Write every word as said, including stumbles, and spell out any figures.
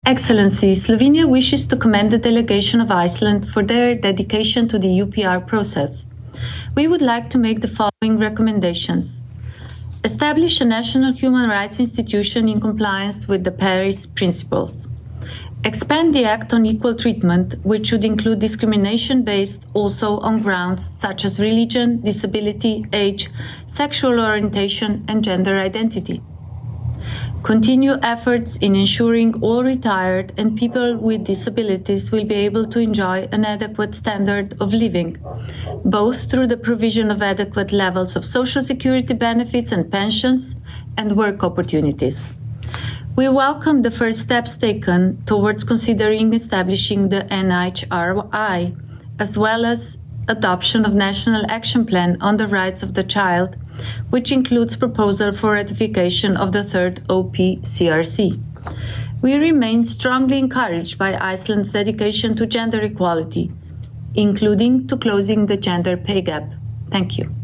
Excellency, Slovenia wishes to commend the delegation of Iceland for their dedication to the U P R process. We would like to make the following recommendations. Establish a national human rights institution in compliance with the Paris Principles. Expand the Act on Equal Treatment, which should include discrimination based also on grounds such as religion, disability, age, sexual orientation, and gender identity. Continue efforts in ensuring all retired and people with disabilities will be able to enjoy an adequate standard of living, both through the provision of adequate levels of social security benefits and pensions and work opportunities. We welcome the first steps taken towards considering establishing the N H R I, as well as adoption of National Action Plan on the Rights of the Child, which includes proposal for ratification of the third O P C R C. We remain strongly encouraged by Iceland's dedication to gender equality, including to closing the gender pay gap. Thank you.